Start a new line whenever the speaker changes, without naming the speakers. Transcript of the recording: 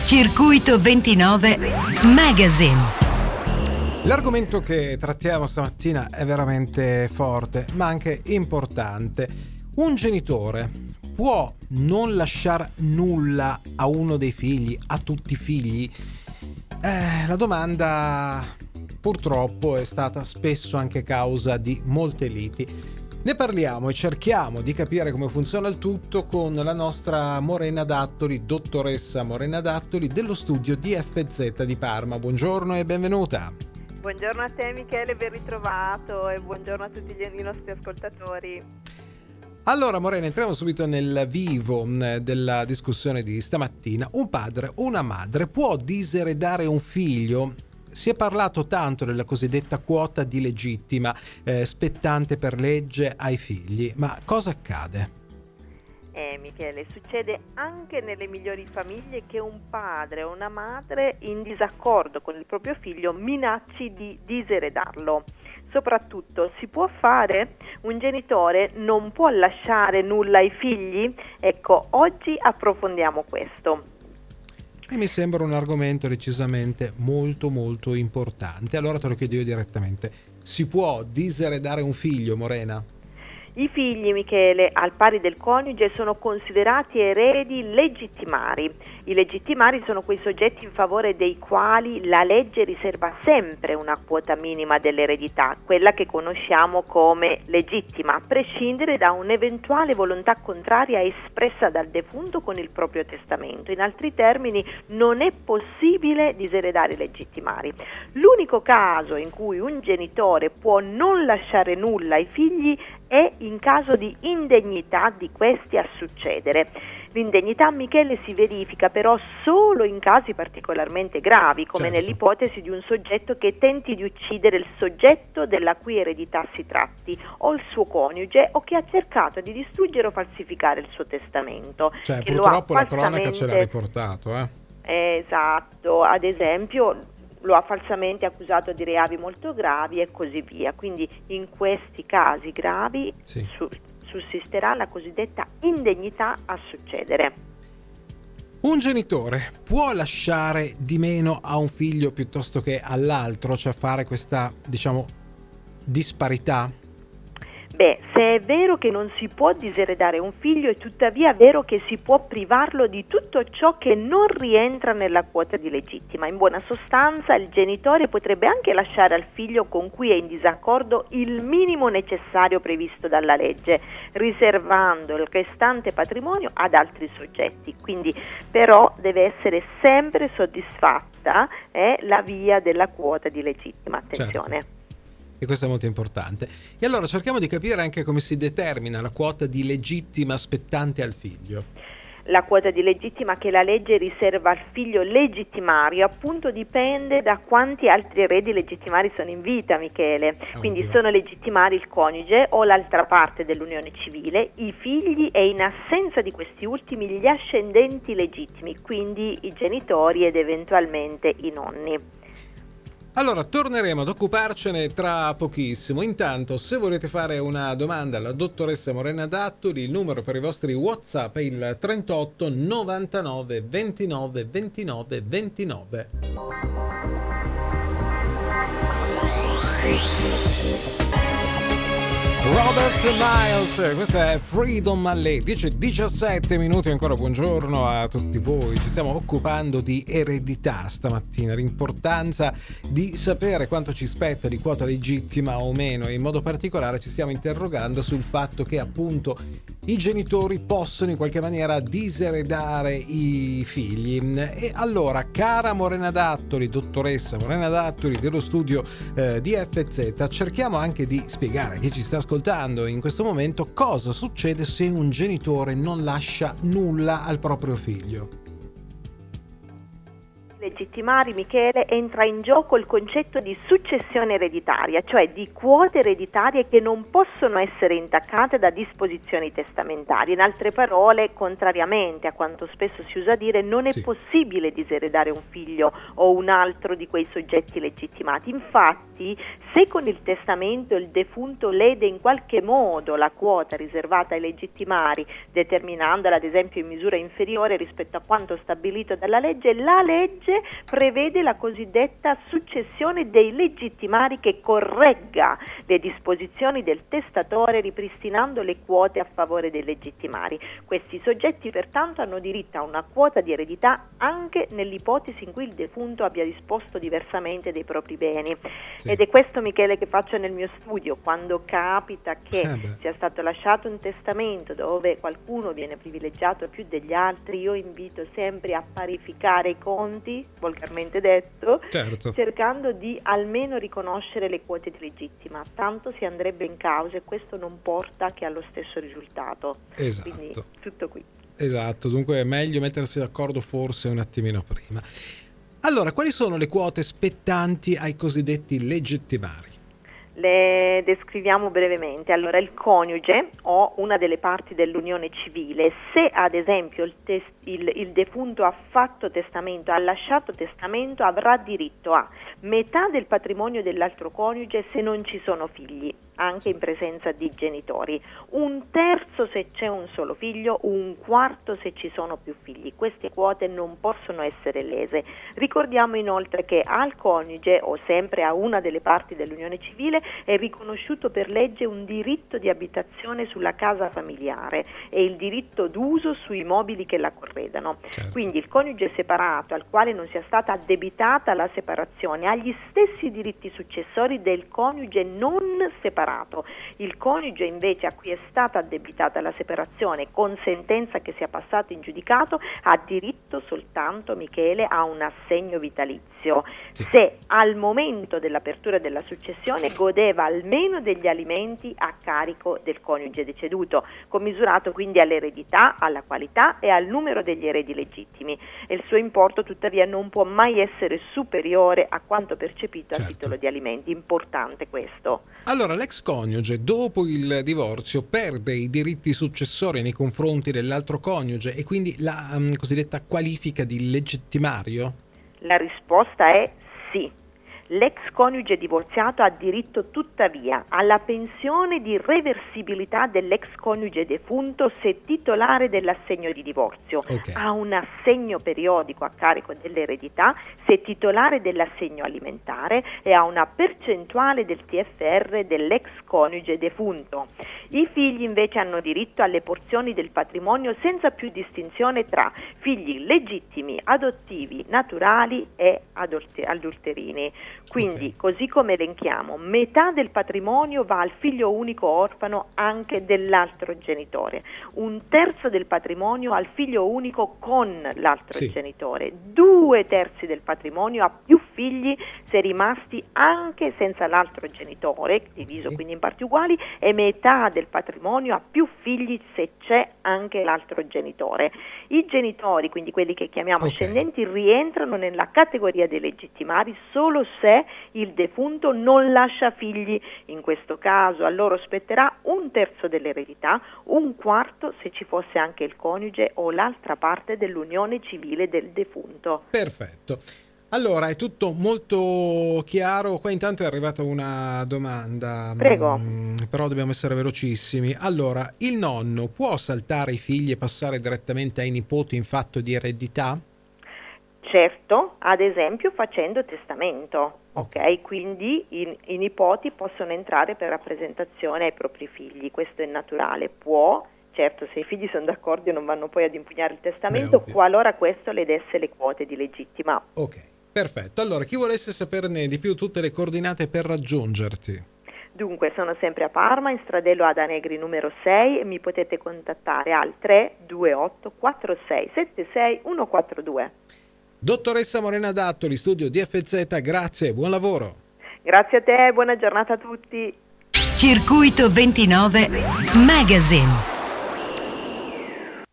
Circuito 29 Magazine.
L'argomento che trattiamo stamattina è veramente forte, ma anche importante. Un genitore può non lasciare nulla a uno dei figli, a tutti i figli? La domanda purtroppo è stata spesso anche causa di molte liti. Ne parliamo e cerchiamo di capire come funziona il tutto con la nostra Morena Dattoli, dottoressa Morena Dattoli dello studio DFZ di Parma. Buongiorno e benvenuta.
Buongiorno a te Michele, ben ritrovato, e buongiorno a tutti i nostri ascoltatori.
Allora Morena, entriamo subito nel vivo della discussione di stamattina. Un padre, una madre può diseredare un figlio? Si è parlato tanto della cosiddetta quota di legittima spettante per legge ai figli, ma cosa accade?
Michele, succede anche nelle migliori famiglie che un padre o una madre in disaccordo con il proprio figlio minacci di diseredarlo. Soprattutto, si può fare? Un genitore non può lasciare nulla ai figli? Ecco, oggi approfondiamo questo.
E mi sembra un argomento decisamente molto molto importante. Allora te lo chiedo io direttamente. Si può diseredare un figlio, Morena?
I figli, Michele, al pari del coniuge, sono considerati eredi legittimari. I legittimari sono quei soggetti in favore dei quali la legge riserva sempre una quota minima dell'eredità, quella che conosciamo come legittima, a prescindere da un'eventuale volontà contraria espressa dal defunto con il proprio testamento. In altri termini, non è possibile diseredare i legittimari. L'unico caso in cui un genitore può non lasciare nulla ai figli è in caso di indegnità di questi a succedere. L'indegnità, Michele, si verifica però solo in casi particolarmente gravi, come
certo,
nell'ipotesi di un soggetto che tenti di uccidere il soggetto della cui eredità si tratti, o il suo coniuge, o che ha cercato di distruggere o falsificare il suo testamento.
Cioè,
che
purtroppo la
falsamente...
cronaca ce l'ha riportato,
Esatto, ad esempio lo ha falsamente accusato di reati molto gravi e così via. Quindi in questi casi gravi
sì,
sussisterà la cosiddetta indegnità a succedere.
Un genitore può lasciare di meno a un figlio piuttosto che all'altro, cioè fare questa, diciamo, disparità?
Beh, se è vero che non si può diseredare un figlio, è tuttavia vero che si può privarlo di tutto ciò che non rientra nella quota di legittima. In buona sostanza, il genitore potrebbe anche lasciare al figlio con cui è in disaccordo il minimo necessario previsto dalla legge, riservando il restante patrimonio ad altri soggetti. Quindi, però, deve essere sempre soddisfatta la via della quota di legittima. Attenzione.
Certo. E questo è molto importante. E allora cerchiamo di capire anche come si determina la quota di legittima spettante al figlio.
La quota di legittima che la legge riserva al figlio legittimario appunto dipende da quanti altri eredi legittimari sono in vita, Michele. Quindi sono legittimari il coniuge o l'altra parte dell'unione civile, i figli e in assenza di questi ultimi gli ascendenti legittimi, quindi i genitori ed eventualmente i nonni.
Allora, torneremo ad occuparcene tra pochissimo. Intanto, se volete fare una domanda alla dottoressa Morena Dattoli, il numero per i vostri WhatsApp è il 38 99 29 29 29. Robert Miles, questa è Freedom alle 10:17 minuti. Ancora buongiorno a tutti voi. Ci stiamo occupando di eredità stamattina, l'importanza di sapere quanto ci spetta di quota legittima o meno, e in modo particolare ci stiamo interrogando sul fatto che appunto i genitori possono in qualche maniera diseredare i figli. E allora, cara Morena Dattoli, dottoressa Morena Dattoli dello studio DFZ, cerchiamo anche di spiegare a chi ci sta ascoltando in questo momento cosa succede se un genitore non lascia nulla al proprio figlio.
legittimari, Michele, entra in gioco il concetto di successione ereditaria, cioè di quote ereditarie che non possono essere intaccate da disposizioni testamentarie. In altre parole, contrariamente a quanto spesso si usa dire, non è possibile diseredare un figlio o un altro di quei soggetti legittimati. Infatti, se con il testamento il defunto lede in qualche modo la quota riservata ai legittimari, determinandola ad esempio in misura inferiore rispetto a quanto stabilito dalla legge, la legge prevede la cosiddetta successione dei legittimari che corregga le disposizioni del testatore ripristinando le quote a favore dei legittimari. Questi soggetti pertanto hanno diritto a una quota di eredità anche nell'ipotesi in cui il defunto abbia disposto diversamente dei propri beni. Ed è questo, Michele, che faccio nel mio studio. Quando capita che sia stato lasciato un testamento dove qualcuno viene privilegiato più degli altri, io invito sempre a parificare i conti, volgarmente detto, cercando di almeno riconoscere le quote di legittima, tanto si andrebbe in causa e questo non porta che allo stesso risultato.
Esatto.
Quindi tutto qui.
Esatto, dunque è meglio mettersi d'accordo forse un attimino prima. Allora, quali sono le quote spettanti ai cosiddetti legittimari?
Le descriviamo brevemente. Allora, il coniuge o una delle parti dell'unione civile, se ad esempio il defunto ha fatto testamento, ha lasciato testamento, avrà diritto a metà del patrimonio dell'altro coniuge se non ci sono figli, anche in presenza di genitori, un terzo se c'è un solo figlio, un quarto se ci sono più figli. Queste quote non possono essere lese. Ricordiamo inoltre che al coniuge o sempre a una delle parti dell'unione civile è riconosciuto per legge un diritto di abitazione sulla casa familiare e il diritto d'uso sui mobili che la corredano. Quindi il coniuge separato al quale non sia stata addebitata la separazione ha gli stessi diritti successori del coniuge non separato. Il coniuge invece a cui è stata addebitata la separazione con sentenza che sia passata in giudicato ha diritto soltanto, Michele, a un assegno vitalizio se al momento dell'apertura della successione godeva almeno degli alimenti a carico del coniuge deceduto, commisurato quindi all'eredità, alla qualità e al numero degli eredi legittimi, e il suo importo tuttavia non può mai essere superiore a quanto percepito a titolo di alimenti. Importante questo.
Allora, l'ex coniuge dopo il divorzio perde i diritti successori nei confronti dell'altro coniuge e quindi la cosiddetta qualifica di legittimario?
La risposta è sì. L'ex coniuge divorziato ha diritto tuttavia alla pensione di reversibilità dell'ex coniuge defunto se titolare dell'assegno di divorzio, ha un assegno periodico a carico dell'eredità se titolare dell'assegno alimentare e ha una percentuale del TFR dell'ex coniuge defunto. I figli invece hanno diritto alle porzioni del patrimonio senza più distinzione tra figli legittimi, adottivi, naturali e adulterini. Quindi, così come elenchiamo, metà del patrimonio va al figlio unico orfano anche dell'altro genitore, un terzo del patrimonio al figlio unico con l'altro genitore, 2/3 del patrimonio a più figli se rimasti anche senza l'altro genitore, diviso quindi in parti uguali, e metà del patrimonio a più figli se c'è anche l'altro genitore. I genitori, quindi quelli che chiamiamo ascendenti, rientrano nella categoria dei legittimari solo se il defunto non lascia figli. In questo caso a loro spetterà un terzo dell'eredità, un quarto se ci fosse anche il coniuge o l'altra parte dell'unione civile del defunto.
Perfetto. Allora, è tutto molto chiaro. Qua intanto è arrivata una domanda.
Prego.
Però dobbiamo essere velocissimi. Allora, il nonno può saltare i figli e passare direttamente ai nipoti in fatto di eredità?
Certo, ad esempio facendo testamento, quindi i nipoti possono entrare per rappresentazione ai propri figli, questo è naturale, può, certo se i figli sono d'accordo non vanno poi ad impugnare il testamento, qualora questo le desse le quote di legittima.
Ok, perfetto, allora chi volesse saperne di più, tutte le coordinate per raggiungerti?
Dunque, sono sempre a Parma, in Stradello Ada Negri numero 6 e mi potete contattare al 328 46 76 142.
Dottoressa Morena Dattoli, studio DFZ, grazie, buon lavoro.
Grazie a te, buona giornata a tutti.
Circuito 29 Magazine.